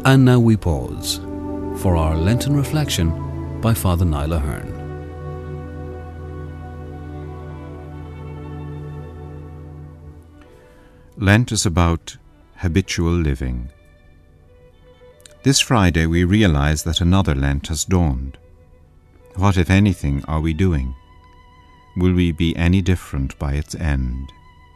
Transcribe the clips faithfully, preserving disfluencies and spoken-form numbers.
And now we pause for our Lenten reflection by Father Niall Ahern. Lent is about habitual living. This Friday we realize that another Lent has dawned. What, if anything, are we doing? Will we be any different by its end?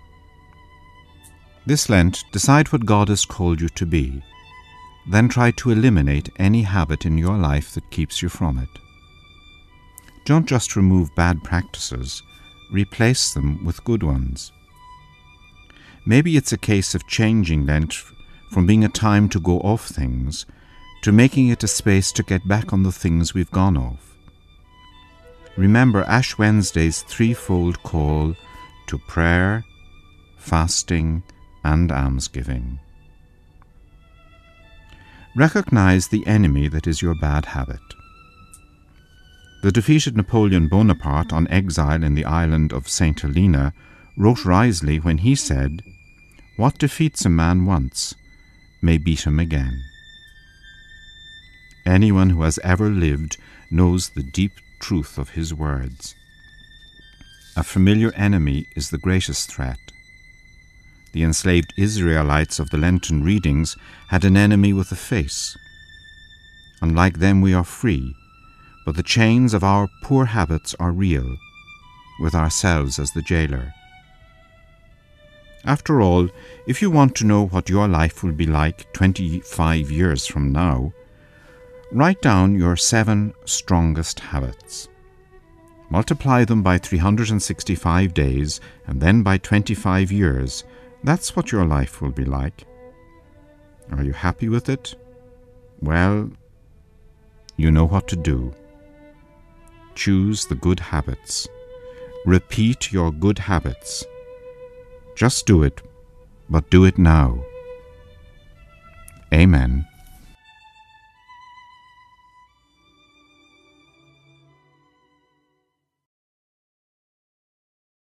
This Lent, decide what God has called you to be. Then try to eliminate any habit in your life that keeps you from it. Don't just remove bad practices, replace them with good ones. Maybe it's a case of changing Lent from being a time to go off things to making it a space to get back on the things we've gone off. Remember Ash Wednesday's threefold call to prayer, fasting, and almsgiving. Recognize the enemy that is your bad habit. The defeated Napoleon Bonaparte on exile in the island of Saint Helena wrote wisely when he said, "What defeats a man once may beat him again." Anyone who has ever lived knows the deep truth of his words. A familiar enemy is the greatest threat. The enslaved Israelites of the Lenten readings had an enemy with a face. Unlike them, we are free, but the chains of our poor habits are real, with ourselves as the jailer. After all, if you want to know what your life will be like twenty-five years from now, write down your seven strongest habits. Multiply them by three hundred sixty-five days and then by twenty-five years. That's what your life will be like. Are you happy with it? Well, you know what to do. Choose the good habits. Repeat your good habits. Just do it, but do it now. Amen.